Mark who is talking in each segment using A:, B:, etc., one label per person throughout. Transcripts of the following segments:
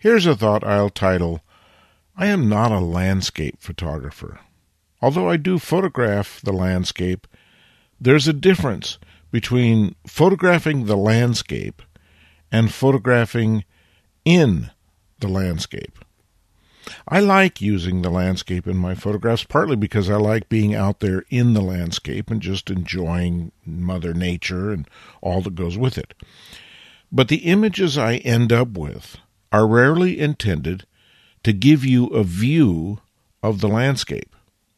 A: Here's a thought I'll title, I am not a landscape photographer. Although I do photograph the landscape, there's a difference between photographing the landscape and photographing in the landscape. I like using the landscape in my photographs, partly because I like being out there in the landscape and just enjoying Mother Nature and all that goes with it. But the images I end up with are rarely intended to give you a view of the landscape.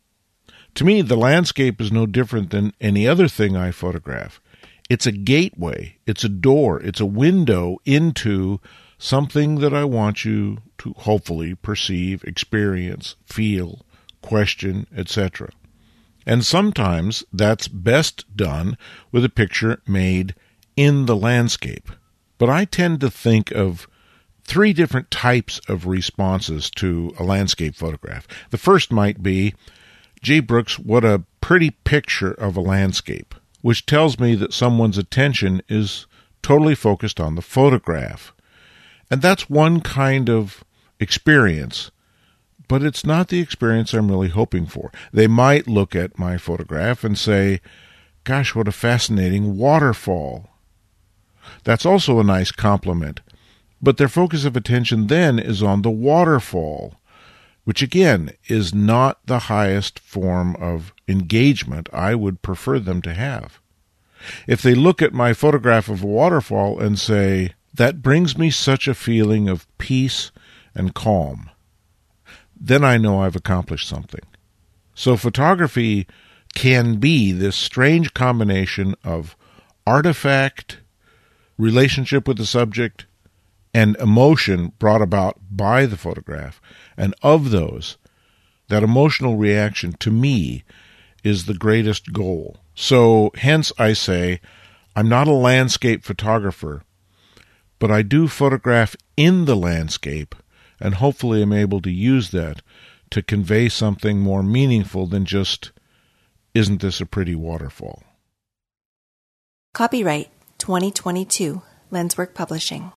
A: To me, the landscape is no different than any other thing I photograph. It's a gateway, it's a door, it's a window into something that I want you to hopefully perceive, experience, feel, question, etc. And sometimes that's best done with a picture made in the landscape. But I tend to think of three different types of responses to a landscape photograph. The first might be, gee, Brooks, what a pretty picture of a landscape, which tells me that someone's attention is totally focused on the photograph. And that's one kind of experience, but it's not the experience I'm really hoping for. They might look at my photograph and say, gosh, what a fascinating waterfall. That's also a nice compliment, but their focus of attention then is on the waterfall, which again is not the highest form of engagement I would prefer them to have. If they look at my photograph of a waterfall and say, that brings me such a feeling of peace and calm, then I know I've accomplished something. So photography can be this strange combination of artifact, relationship with the subject, and emotion brought about by the photograph. And of those, that emotional reaction to me is the greatest goal. So hence I say, I'm not a landscape photographer, but I do photograph in the landscape, and hopefully am able to use that to convey something more meaningful than just, isn't this a pretty waterfall?
B: Copyright 2022, Lenswork Publishing.